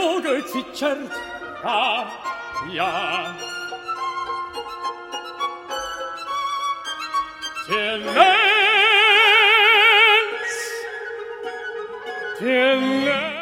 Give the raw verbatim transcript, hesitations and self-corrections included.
vågor twittrar, ja, ja. Till lands, till lands.